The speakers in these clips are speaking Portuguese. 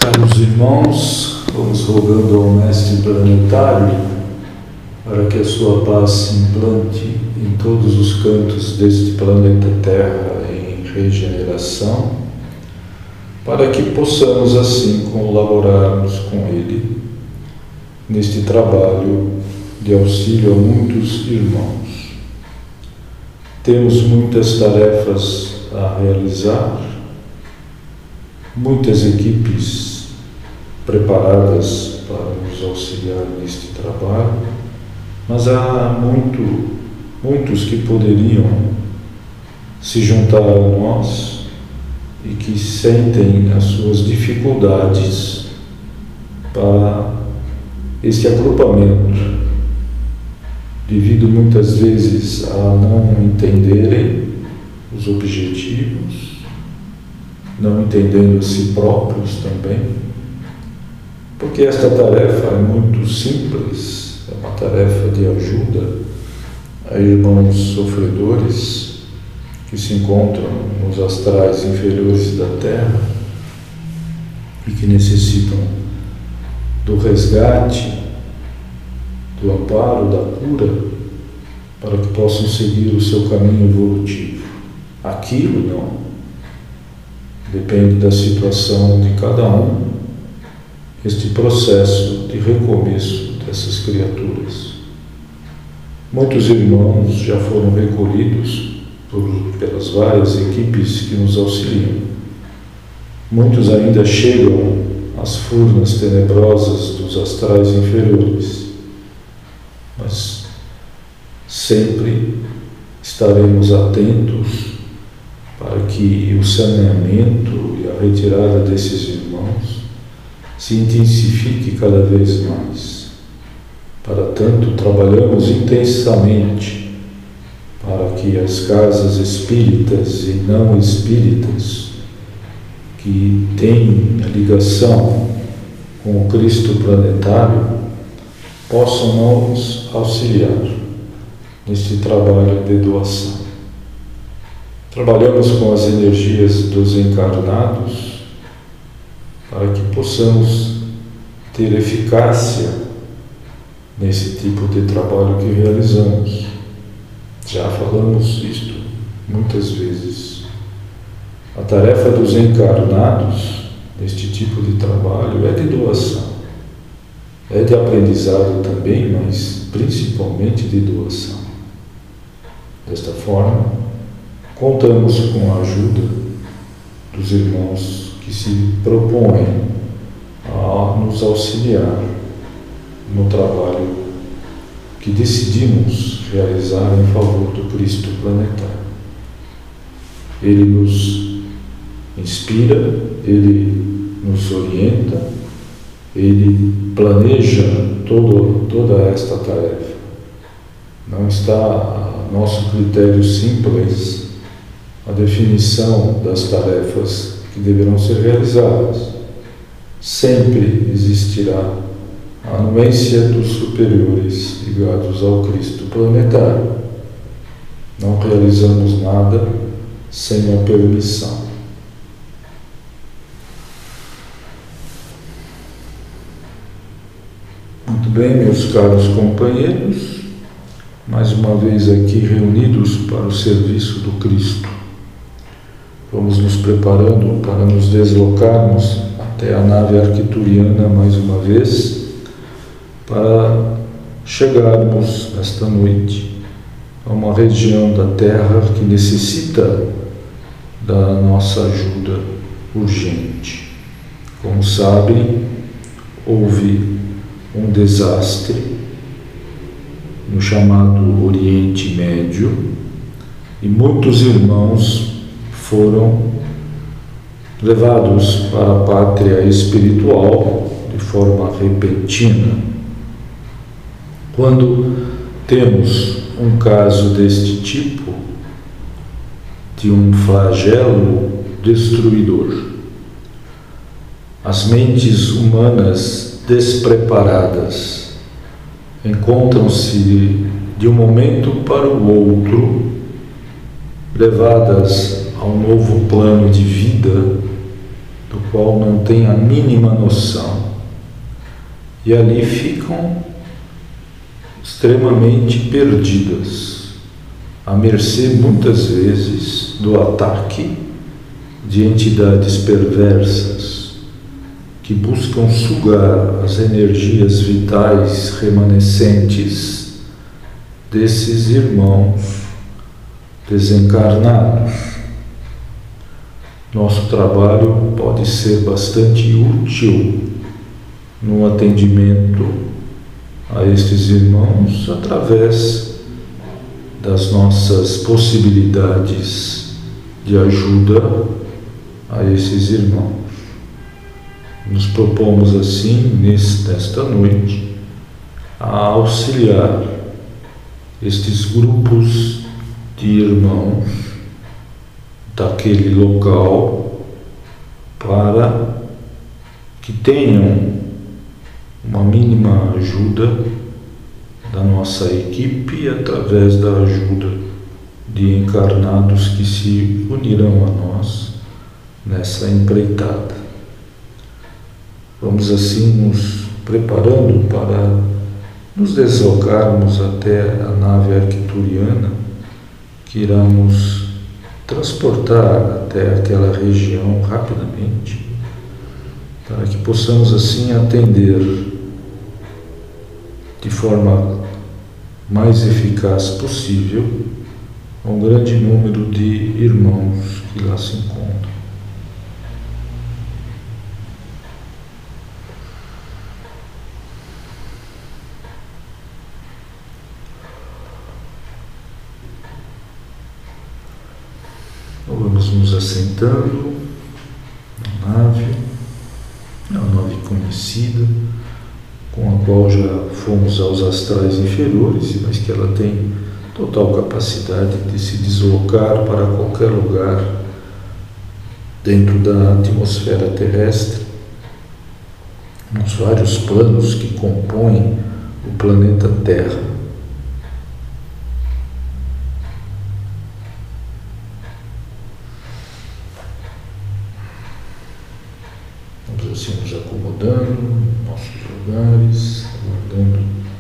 Caros irmãos, vamos rogando ao Mestre Planetário para que a sua paz se implante em todos os cantos deste planeta Terra em regeneração, para que possamos assim colaborarmos com Ele neste trabalho de auxílio a muitos irmãos. Temos muitas tarefas a realizar, muitas equipes preparadas para nos auxiliar neste trabalho, mas há muitos que poderiam se juntar a nós e que sentem as suas dificuldades para este agrupamento, devido muitas vezes a não entenderem os objetivos, não entendendo a si próprios também, porque esta tarefa é muito simples, é uma tarefa de ajuda a irmãos sofredores que se encontram nos astrais inferiores da Terra e que necessitam do resgate, do amparo, da cura, para que possam seguir o seu caminho evolutivo. Aquilo não. Depende da situação de cada um, este processo de recomeço dessas criaturas. Muitos irmãos já foram recolhidos pelas várias equipes que nos auxiliam. Muitos ainda chegam às furnas tenebrosas dos astrais inferiores, mas sempre estaremos atentos para que o saneamento e a retirada desses irmãos se intensifique cada vez mais. Para tanto, trabalhamos intensamente para que as casas espíritas e não espíritas que têm a ligação com o Cristo planetário possam nos auxiliar neste trabalho de doação. Trabalhamos com as energias dos encarnados para que possamos ter eficácia nesse tipo de trabalho que realizamos. Já falamos isto muitas vezes. A tarefa dos encarnados neste tipo de trabalho é de doação, é de aprendizado também, mas principalmente de doação. Desta forma, contamos com a ajuda dos irmãos que se propõem a nos auxiliar no trabalho que decidimos realizar em favor do Cristo planetário. Ele nos inspira, ele nos orienta, ele planeja toda esta tarefa. Não está a nosso critério simples a definição das tarefas que deverão ser realizadas. Sempre existirá a anuência dos superiores ligados ao Cristo planetário. Não realizamos nada sem a permissão. Muito bem, meus caros companheiros, mais uma vez aqui reunidos para o serviço do Cristo. Vamos nos preparando para nos deslocarmos até a nave arcturiana mais uma vez, para chegarmos nesta noite a uma região da Terra que necessita da nossa ajuda urgente. Como sabem, houve um desastre no chamado Oriente Médio e muitos irmãos foram levados para a pátria espiritual de forma repentina. Quando temos um caso deste tipo, de um flagelo destruidor, as mentes humanas despreparadas encontram-se de um momento para o outro levadas a um novo plano de vida, do qual não têm a mínima noção. E ali ficam extremamente perdidas, à mercê muitas vezes do ataque de entidades perversas que buscam sugar as energias vitais remanescentes desses irmãos desencarnados. Nosso trabalho pode ser bastante útil no atendimento a estes irmãos através das nossas possibilidades de ajuda a esses irmãos. Nos propomos assim, nesta noite, a auxiliar estes grupos de irmãos daquele local para que tenham uma mínima ajuda da nossa equipe através da ajuda de encarnados que se unirão a nós nessa empreitada. Vamos assim nos preparando para nos deslocarmos até a nave arcturiana, que iremos transportar até aquela região rapidamente, para que possamos assim atender de forma mais eficaz possível a um grande número de irmãos que lá se encontram. Então vamos nos assentando na nave, é uma nave conhecida, com a qual já fomos aos astrais inferiores, mas que ela tem total capacidade de se deslocar para qualquer lugar dentro da atmosfera terrestre, nos vários planos que compõem o planeta Terra. Vamos assim nos acomodando em nossos lugares, aguardando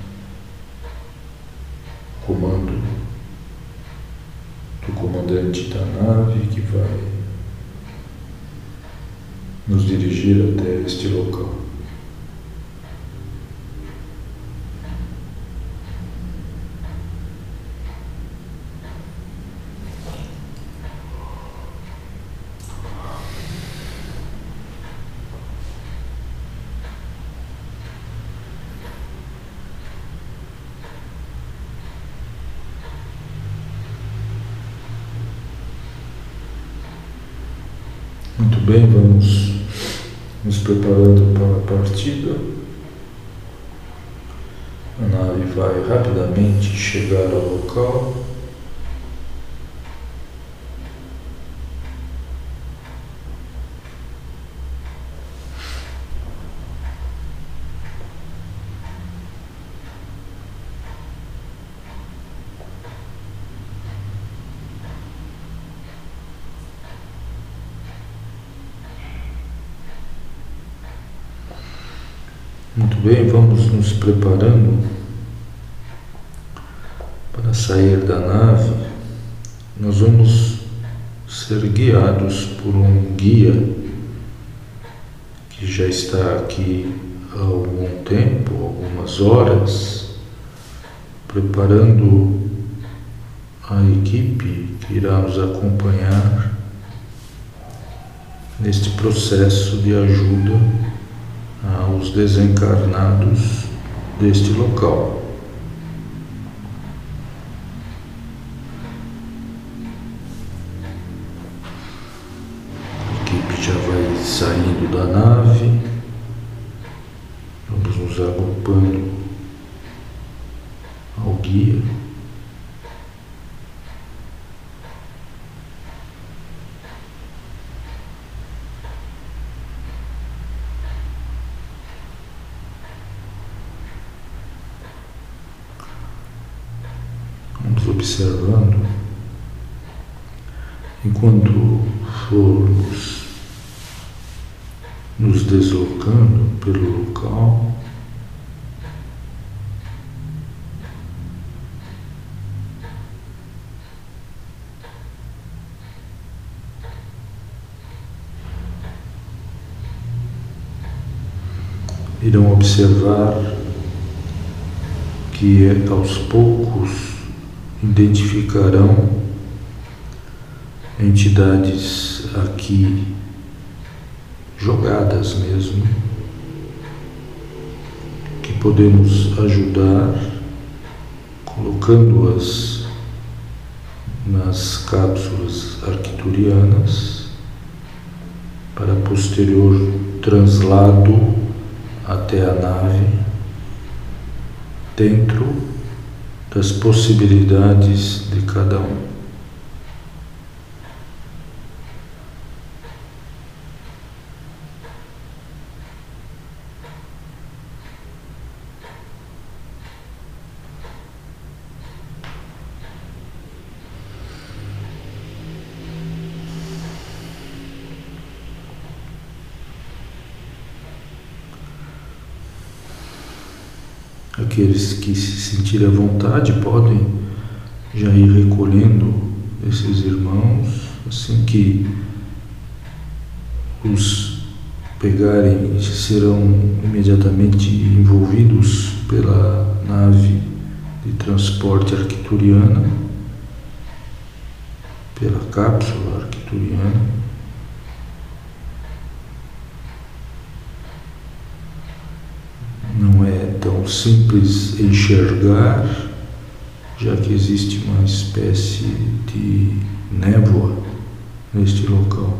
o comando do comandante da nave que vai nos dirigir até este local. Muito bem, vamos nos preparando para a partida. A nave vai rapidamente chegar ao local. Muito bem, vamos nos preparando para sair da nave. Nós vamos ser guiados por um guia que já está aqui há algum tempo, algumas horas, preparando a equipe que irá nos acompanhar neste processo de ajuda aos desencarnados deste local. A equipe já vai saindo da nave, vamos nos agrupando ao guia. Observando, enquanto formos nos deslocando pelo local. Irão observar que aos poucos identificarão entidades aqui jogadas mesmo, que podemos ajudar colocando-as nas cápsulas arcturianas para posterior translado até a nave, dentro das possibilidades de cada um. Aqueles que se sentirem à vontade podem já ir recolhendo esses irmãos, assim que os pegarem, serão imediatamente envolvidos pela nave de transporte arcturiana, pela cápsula arcturiana. Não é tão simples enxergar, já que existe uma espécie de névoa neste local.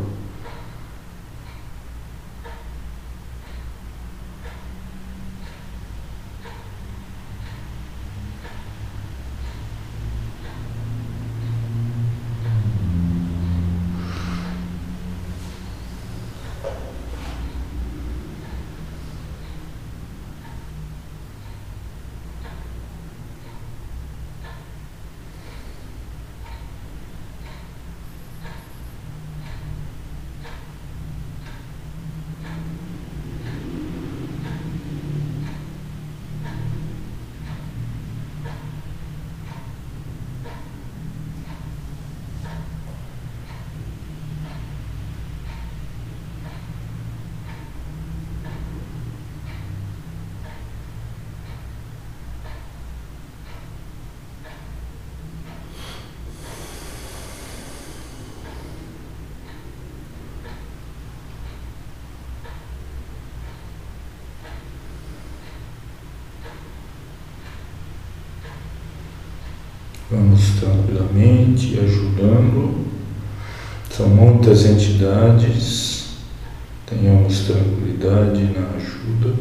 Vamos tranquilamente ajudando. São muitas entidades. Tenhamos tranquilidade na ajuda,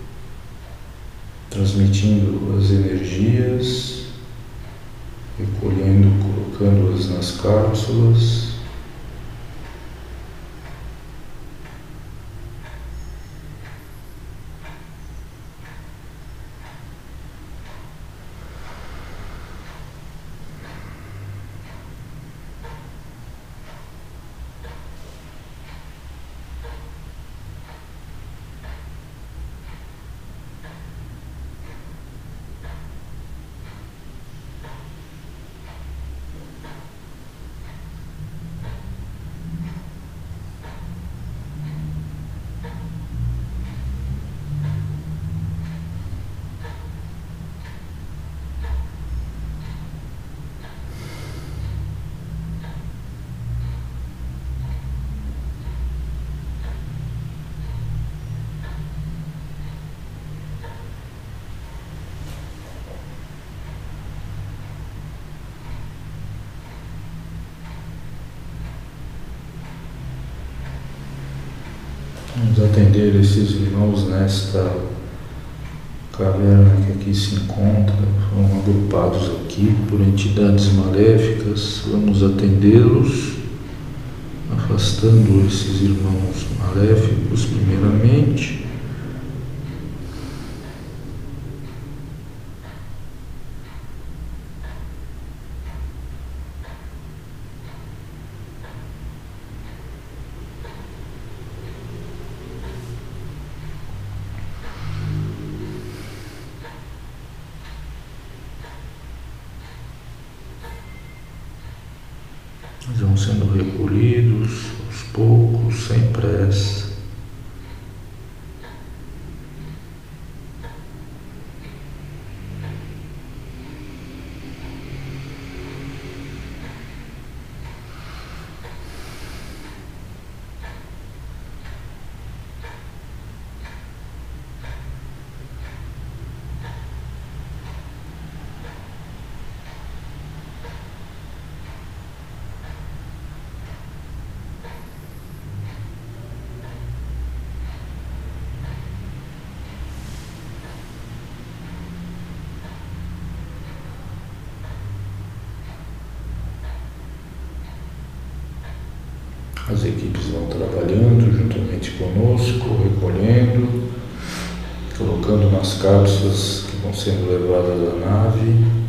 transmitindo as energias, recolhendo, colocando-as nas cápsulas. Vamos atender esses irmãos nesta caverna que aqui se encontra. Foram agrupados aqui por entidades maléficas. Vamos atendê-los, afastando esses irmãos maléficos primeiramente. sendo recolhidos aos poucos, sem pressa. As equipes vão trabalhando juntamente conosco, recolhendo, colocando nas cápsulas que vão sendo levadas da nave.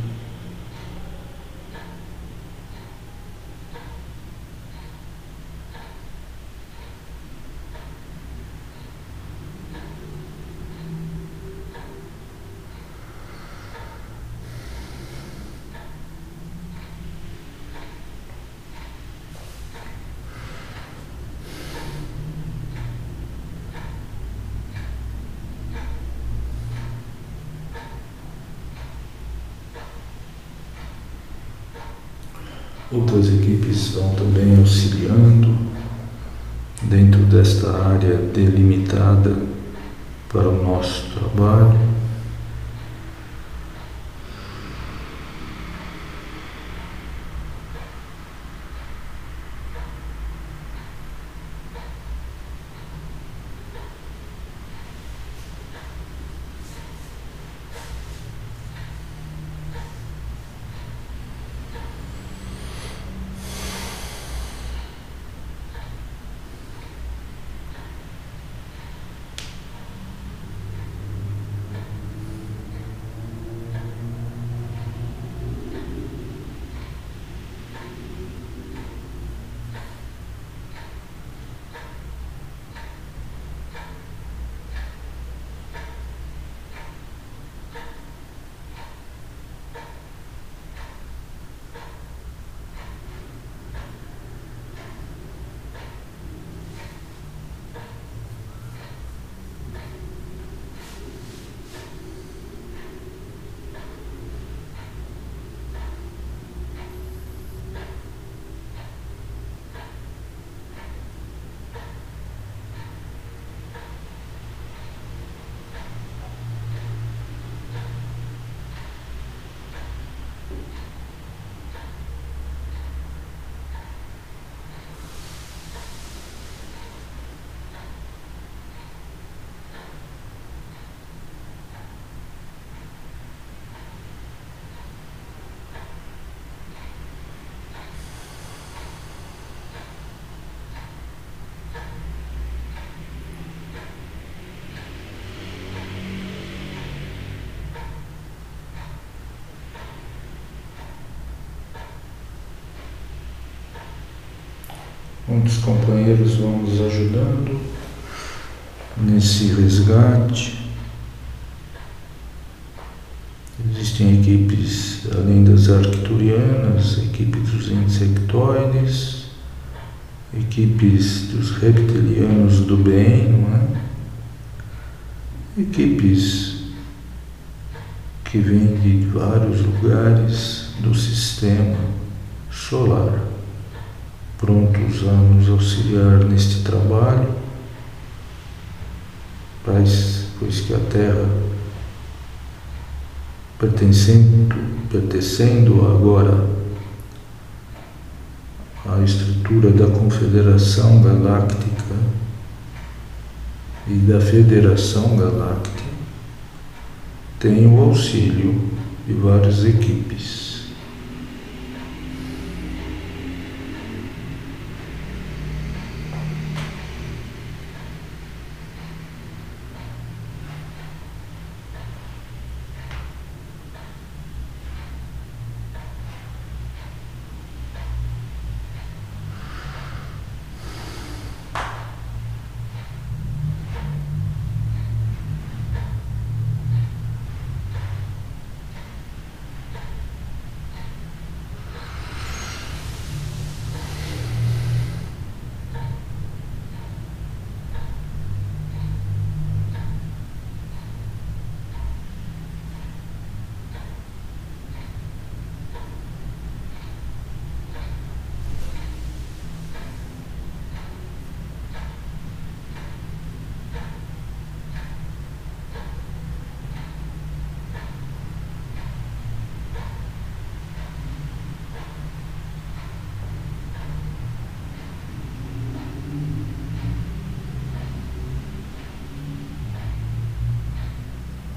Outras equipes vão também auxiliando dentro desta área delimitada para o nosso trabalho. Muitos companheiros vão nos ajudando nesse resgate. Existem equipes, além das arcturianas, equipe dos insectoides, equipes dos reptilianos do bem, não é? Equipes que vêm de vários lugares do sistema solar, prontos a nos auxiliar neste trabalho, pois que a Terra, pertencendo agora à estrutura da Confederação Galáctica e da Federação Galáctica, tem o auxílio de várias equipes.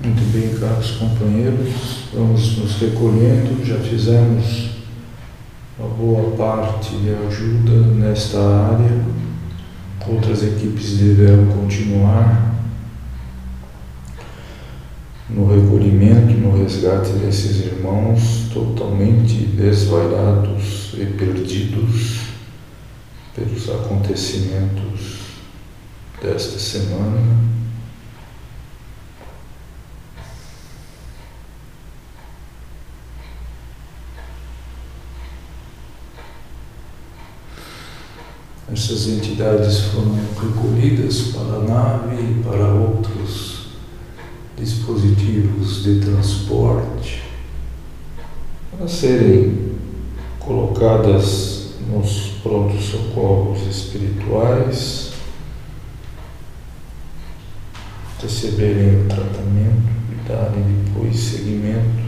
Muito bem, caros companheiros, vamos nos recolhendo, já fizemos uma boa parte de ajuda nesta área, outras equipes deverão continuar no recolhimento, no resgate desses irmãos totalmente desvairados e perdidos pelos acontecimentos desta semana. Essas entidades foram recolhidas para a nave e para outros dispositivos de transporte, para serem colocadas nos prontos socorros espirituais, receberem o tratamento e darem depois seguimento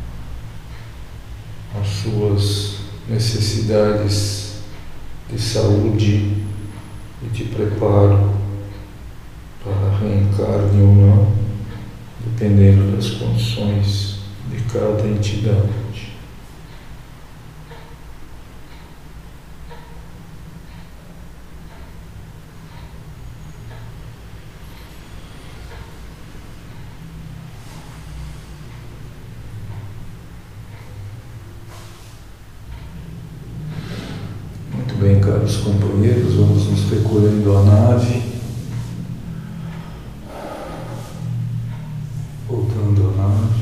às suas necessidades de saúde e de preparo para reencarne ou não, dependendo das condições de cada entidade. Bem, caros companheiros, vamos nos recolhendo à nave, voltando à nave,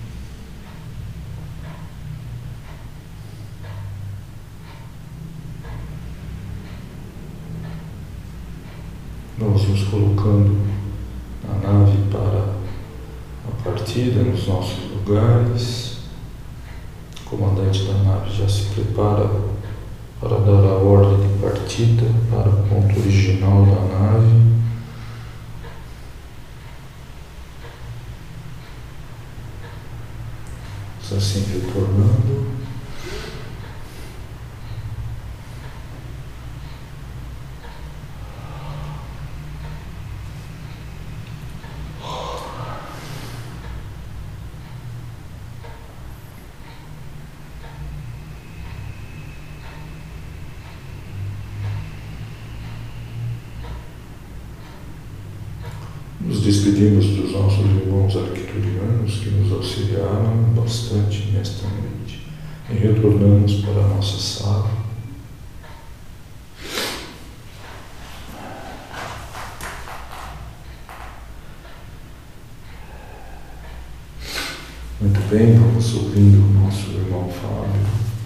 vamos nos colocando na nave para a partida nos nossos lugares. O comandante da nave já se prepara para dar a ordem de partida para o ponto original da nave. Assim retornando. Nos despedimos dos nossos irmãos arcturianos que nos auxiliaram bastante nesta noite e retornamos para a nossa sala. Muito bem, vamos ouvindo o nosso irmão Fábio.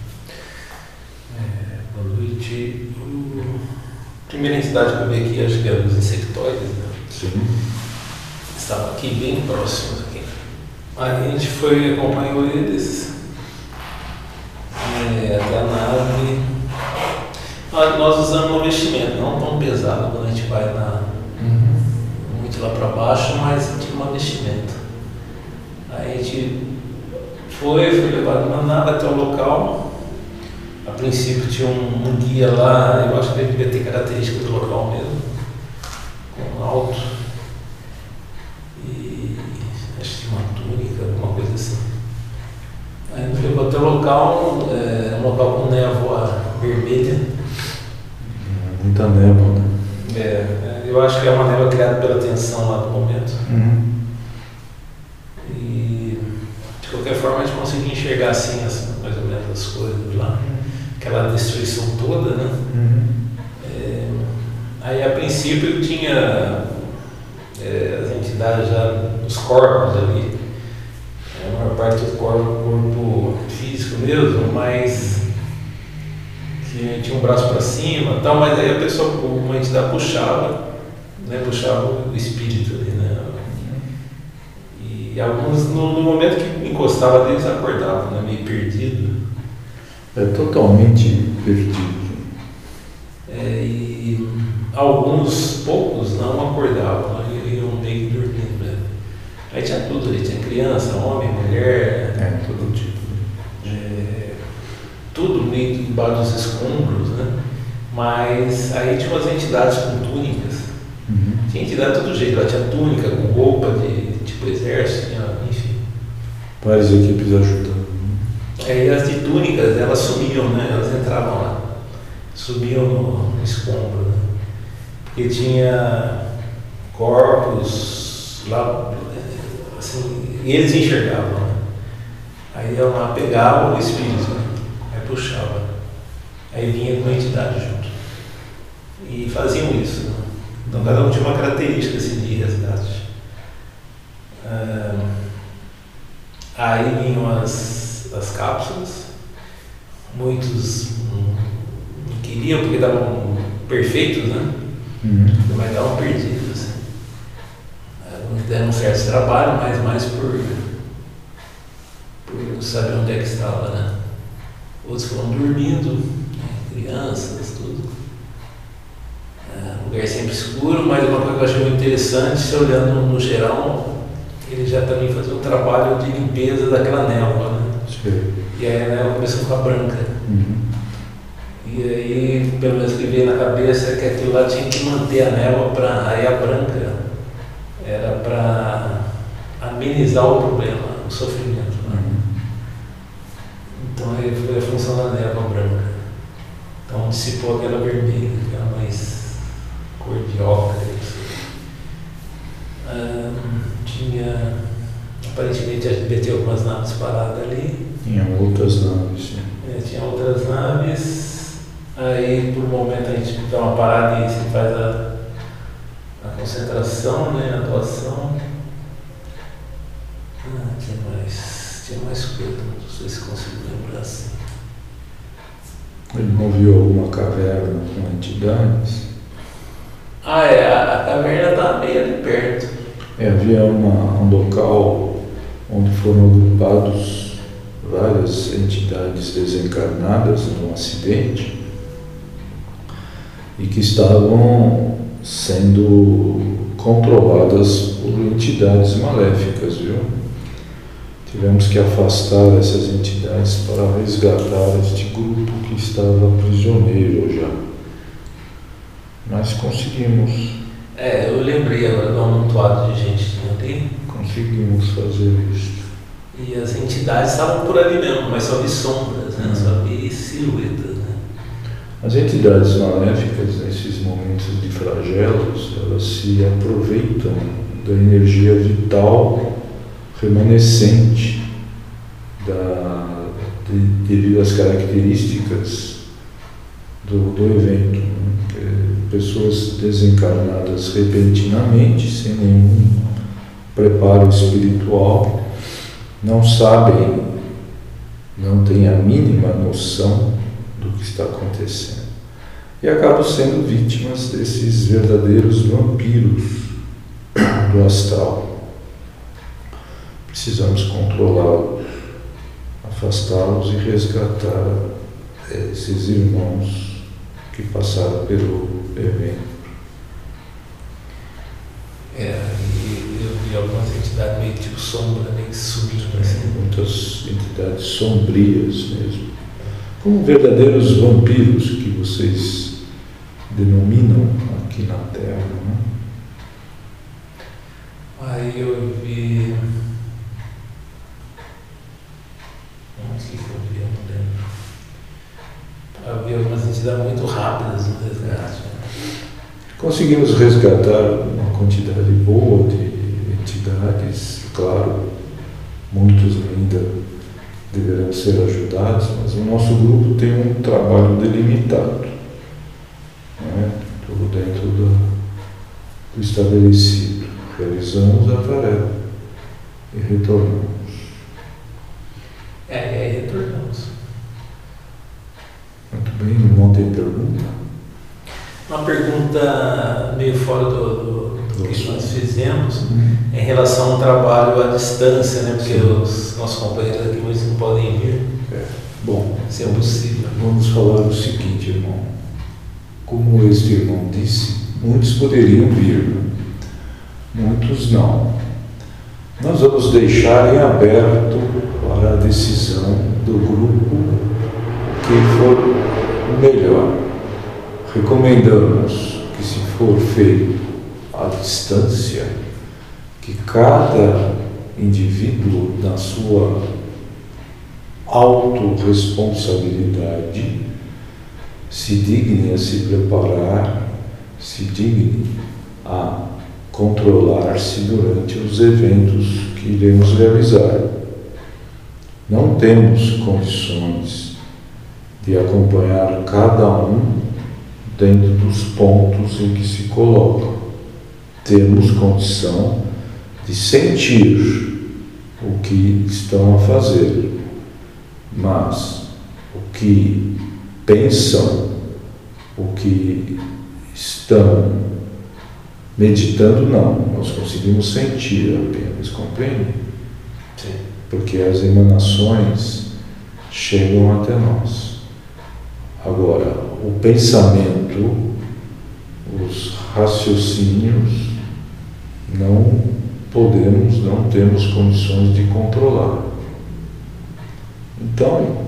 Boa noite. A primeira entidade que eu vi aqui, acho que era dos insectoides, né? Sim. Estava aqui bem próximos aqui. Aí a gente foi, acompanhou eles até a nave. Nós usamos um vestimento não tão pesado quando a gente vai muito lá para baixo, mas tinha um vestimento. Aí a gente foi levado na nave até o local. A princípio tinha um guia lá, eu acho que ele devia ter características do local mesmo, com alto. Acho que uma túnica, alguma coisa assim. Aí nos levou até o local, um local com névoa vermelha. Muita névoa, né? Eu acho que é uma névoa criada pela tensão lá do momento. E de qualquer forma a gente conseguia enxergar assim, mais ou menos as coisas lá. Aquela destruição toda, né? Aí a princípio tinha as entidades já, os corpos ali, a maior parte do corpo físico mesmo, mas que tinha um braço para cima e tal, mas aí a pessoa, uma entidade puxava, né, puxava o espírito ali, né? E alguns, no momento que encostava deles, acordavam, né, meio perdido. Totalmente perdido. E alguns, poucos, não acordavam, iam meio que dormindo, né? Aí tinha tudo ali, tinha criança, homem, mulher, todo tipo. Tudo meio embaixo dos escombros, né? Mas aí tinha umas entidades com túnicas. Tinha entidade de todo jeito, ela tinha túnica com roupa de tipo do exército, enfim. Várias equipes ajudando. Aí as de túnicas, elas sumiam, né? Elas entravam lá, sumiam no escombro, né? Porque tinha corpos lá, assim, e eles enxergavam, né? Aí iam lá, pegavam o espírito, né? Aí puxava, aí vinha com a entidade junto. E faziam isso, né? Então cada um tinha uma característica assim, de resgate. Aí vinham as cápsulas, muitos não queriam porque estavam perfeitos, né? Mas estavam perdidos. Alguns deram um certo trabalho, mas mais por não saber onde é que estava, né? Outros foram dormindo, né? Crianças, tudo. Lugar sempre escuro, mas uma coisa que eu achei muito interessante, se olhando no geral, ele já também fazia um trabalho de limpeza daquela névoa, né? Sim. E aí a névoa começou a ficar branca. E aí, pelo menos que veio na cabeça, que aquilo lá tinha que manter a névoa, aí a branca era para amenizar o problema, o sofrimento. Né? Então aí foi a função da névoa branca. Então dissipou aquela vermelha, aquela mais cor de ocre. Tinha, aparentemente, devia ter algumas naves paradas ali. Tinha outras naves, sim. Tinha outras naves. Aí, por um momento, a gente dá uma parada e se faz a concentração, né, a doação. Tinha mais coisa, não sei se consigo lembrar assim. Ele não viu alguma caverna com entidades? A caverna estava meio ali perto. Havia um local onde foram agrupados várias entidades desencarnadas num acidente e que estavam sendo controladas por entidades maléficas, viu? Tivemos que afastar essas entidades para resgatar este grupo que estava prisioneiro já. Mas conseguimos. Eu lembrei agora de um amontoado de gente que tinha ali. Conseguimos fazer isso. E as entidades estavam por ali mesmo, mas só vi sombras, né? Só vi silhuetas, né? As entidades maléficas, nesses momentos de flagelos, elas se aproveitam da energia vital remanescente devido às características do evento. Pessoas desencarnadas repentinamente, sem nenhum preparo espiritual, não sabem, não têm a mínima noção do que está acontecendo e acabam sendo vítimas desses verdadeiros vampiros do astral. Precisamos controlá-los, afastá-los e resgatar esses irmãos que passaram pelo evento. E eu vi algumas entidades meio tipo sombra, meio que subindo assim. Muitas entidades sombrias mesmo. Como verdadeiros vampiros que vocês denominam aqui na Terra, né? Aí eu vi. Onde que eu vi? Eu não lembro. Havia algumas entidades muito rápidas no resgate. Conseguimos resgatar uma quantidade boa de entidades, claro, muitos ainda deverão ser ajudados, mas o nosso grupo tem um trabalho delimitado, né? Tudo dentro do estabelecido. Realizamos a tarefa e retornamos. E aí retornamos. Muito bem, não tem pergunta? Uma pergunta meio fora do que nós fizemos em relação ao trabalho à distância, né? Porque os nossos companheiros aqui hoje não podem vir. Bom, se é possível. Vamos falar o seguinte, irmão. Como este irmão disse, muitos poderiam vir, muitos não. Nós vamos deixar em aberto para a decisão do grupo que for melhor. Recomendamos que, se for feito à distância, que cada indivíduo, na sua autorresponsabilidade, se digne a se preparar, se digne a controlar-se durante os eventos que iremos realizar. Não temos condições de acompanhar cada um dentro dos pontos em que se colocam. Temos condição de sentir o que estão a fazer, mas o que pensam, o que estão meditando, não. Nós conseguimos sentir apenas, compreende? Sim. Porque as emanações chegam até nós. Agora, o pensamento, os raciocínios, não podemos, não temos condições de controlar. Então,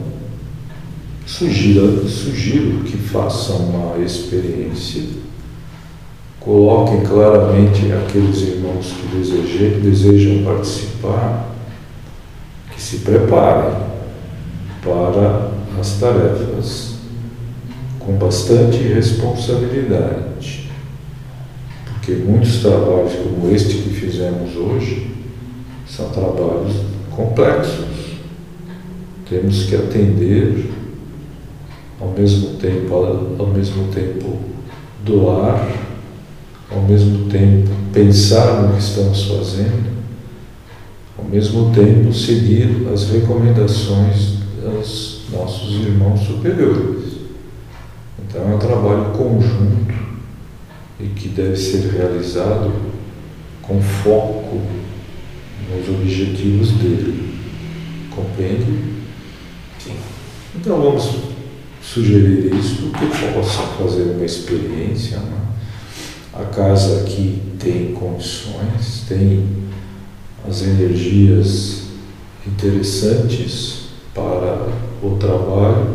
sugiro que façam uma experiência, coloquem claramente aqueles irmãos que desejam participar, que se preparem para as tarefas com bastante responsabilidade, porque muitos trabalhos como este que fizemos hoje são trabalhos complexos. Temos que atender, ao mesmo tempo doar, ao mesmo tempo pensar no que estamos fazendo, ao mesmo tempo seguir as recomendações dos nossos irmãos superiores. Então é um trabalho conjunto e que deve ser realizado com foco nos objetivos dele. Compreende? Sim. Então vamos sugerir isso, que possam fazer uma experiência, né? A casa aqui tem condições, tem as energias interessantes para o trabalho.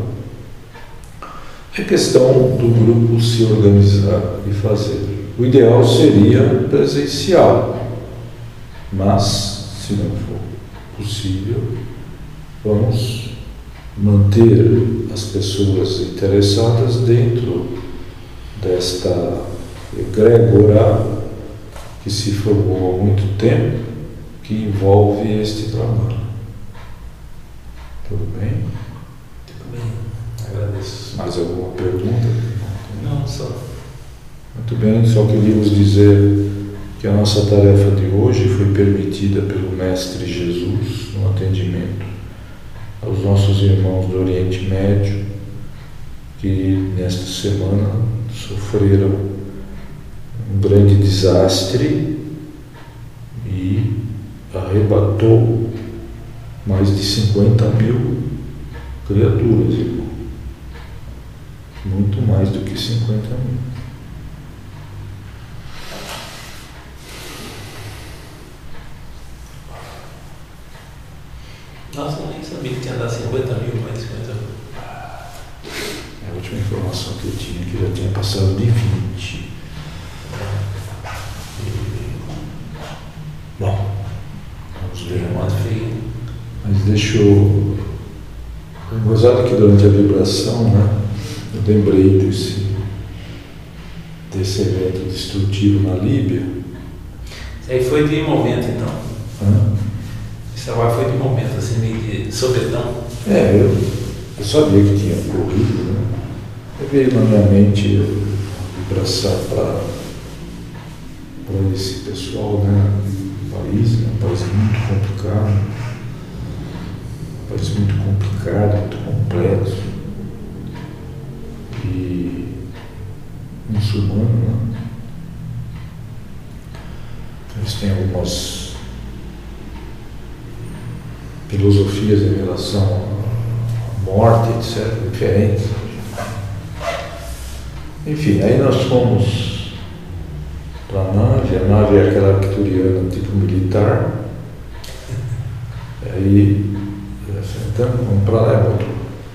É questão do grupo se organizar e fazer. O ideal seria presencial, mas, se não for possível, vamos manter as pessoas interessadas dentro desta egrégora que se formou há muito tempo, que envolve este trabalho. Tudo bem? Tudo bem, agradeço. Mais alguma pergunta? Não, só. Muito bem, só queríamos dizer que a nossa tarefa de hoje foi permitida pelo Mestre Jesus no atendimento aos nossos irmãos do Oriente Médio, que nesta semana sofreram um grande desastre e arrebatou mais de 50 mil criaturas, irmão. Muito mais do que 50 mil. Nossa, eu nem sabia que tinha dado 50 mil, mais de 50 mil. A última informação que eu tinha é que já tinha passado de 20. Bom, vamos ver. Mas deixa eu... Gozado que durante a vibração, né, eu lembrei desse evento destrutivo na Líbia. Isso aí foi de momento, então. Esse trabalho foi de momento, assim, meio de sopetão. Eu sabia que tinha ocorrido, né? Eu veio na minha mente vibração para esse pessoal, né? Um país muito complicado. Um país muito complicado, muito complexo. E muçulmano, né? Eles têm algumas filosofias em relação à morte, etc., diferentes. Enfim, aí nós fomos para a nave é aquela arcturiana tipo militar. Aí sentamos, vamos para lá, outro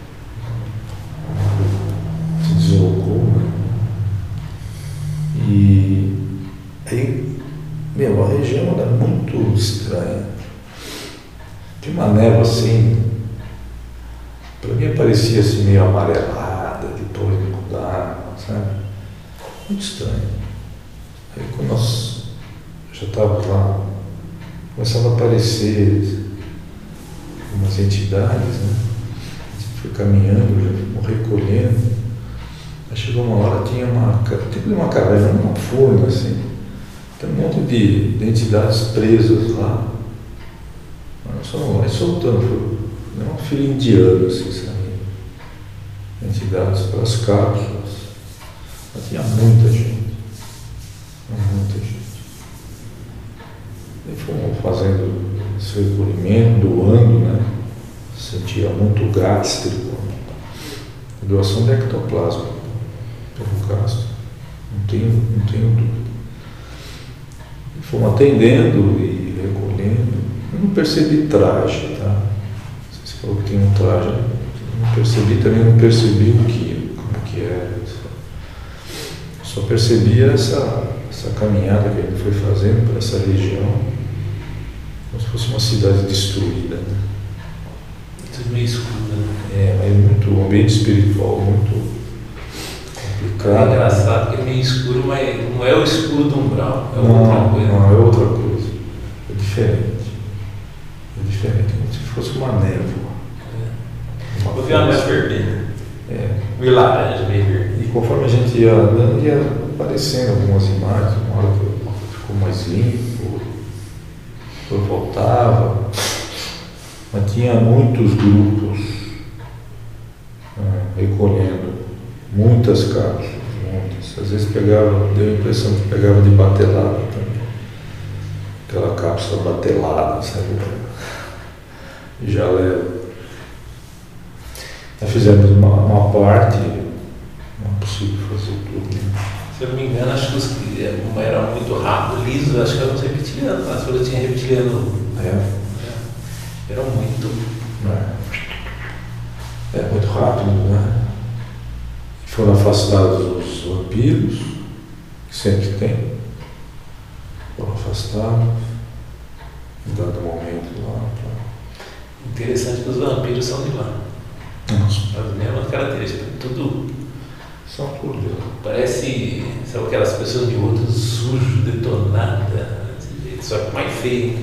se deslocou, né? E aí, a região era muito estranha. tinha uma névoa assim, para mim parecia assim meio amarelada, depois mudava, sabe? Muito estranho. Aí quando nós já estávamos lá, começava a aparecer umas entidades, né? A gente foi caminhando, já fomos recolhendo. Aí chegou uma hora, tinha tipo de uma caverna, uma forma assim. Tem um monte de entidades presas lá. Nós só vai soltando, foi uma fila indiana, assim, sabe? Entidades pelas cápsulas. Mas tinha muita gente. Muita gente. E fomos fazendo esse recolhimento, doando, né? Sentia muito gástrico. Doação de ectoplasma pelo gastro. Não tenho dúvida. E fomos atendendo e recolhendo. Eu não percebi traje, tá? Você falou que tinha um traje. Eu não percebi, também não percebi como que era. Só percebi essa caminhada que ele foi fazendo para essa região, como se fosse uma cidade destruída, né? Tudo meio escuro, né? Mas muito ambiente espiritual, muito complicado. É engraçado que é meio escuro, mas não é o escuro do umbral, é outra coisa. Não, é outra coisa. É diferente. É diferente, como se fosse uma névoa. Eu vi uma névoa vermelha. Vi laranja, meio verde. E conforme a gente ia andando, ia aparecendo algumas imagens, uma hora que ficou mais limpo, depois voltava. Mas tinha muitos grupos recolhendo muitas cápsulas, muitas. Às vezes deu a impressão que pegava de batelada também. Aquela cápsula batelada, sabe? Já leva. Nós fizemos uma parte, não é possível fazer tudo, né? Se eu não me engano, acho que como era muito rápido, liso, acho que eram uns reptilianos. As folhas tinham reptiliano. Eram muito. Muito rápido, né? Foram afastados os vampiros, que sempre tem. Foram afastados, em dado momento lá. Interessante que os vampiros são de lá. Nossa. As mesmas características, tudo. São por Deus. Parece, sabe, aquelas pessoas de outro sujo, detonada, só que mais feio.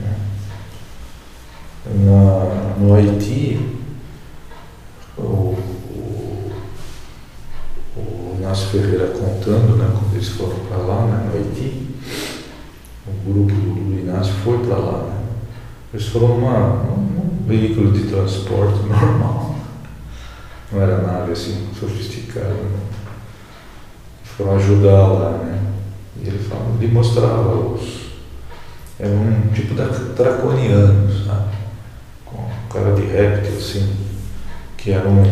No Haiti, o Inácio Ferreira contando, né, quando eles foram para lá, né, no Haiti, o grupo do Inácio foi para lá, né? Eles foram num veículo de transporte normal, não era nada assim sofisticado, né? Foram ajudar lá, né? E ele mostrava era um tipo draconiano, sabe? Com cara de réptil, assim, que era um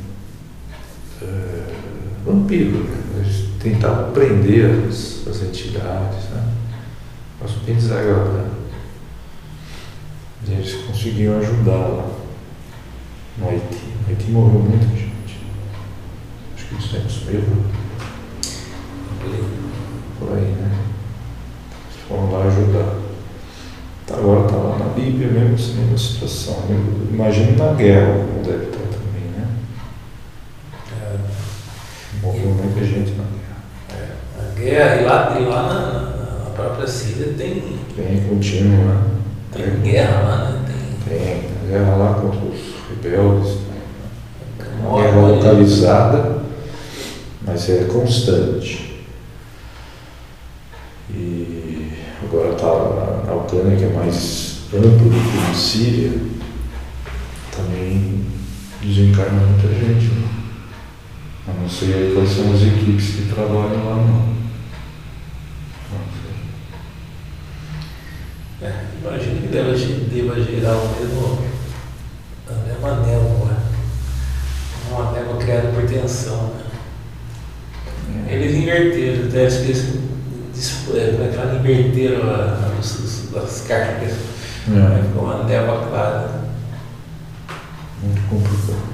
vampiro, né? Eles tentavam prender as entidades, né? Mas bem desagradável. E eles conseguiam ajudar lá no Haiti. No Haiti morreu muita gente. Acho que uns tempos mesmo. Por aí, né? Eles foram lá ajudar. Agora está lá na Bíblia mesmo, mesma situação. Eu imagino na guerra como deve estar também, né? Morreu muita gente na guerra. A guerra, e lá na própria Síria tem Continua, né? Tem guerra lá, né? Tem guerra lá contra os rebeldes. Uma guerra Morre, localizada, mas é constante. E agora está na Ucrânia, que é mais amplo do que na Síria, também desencarna muita gente, né? Eu não sei quais são as equipes que trabalham lá, não. Imagino que deva gerar a mesma névoa. Uma névoa criada por tensão, né? Eles inverteram, até esqueci, como é que fala? Inverteram as cargas. Ficou uma névoa clara. Muito complicado.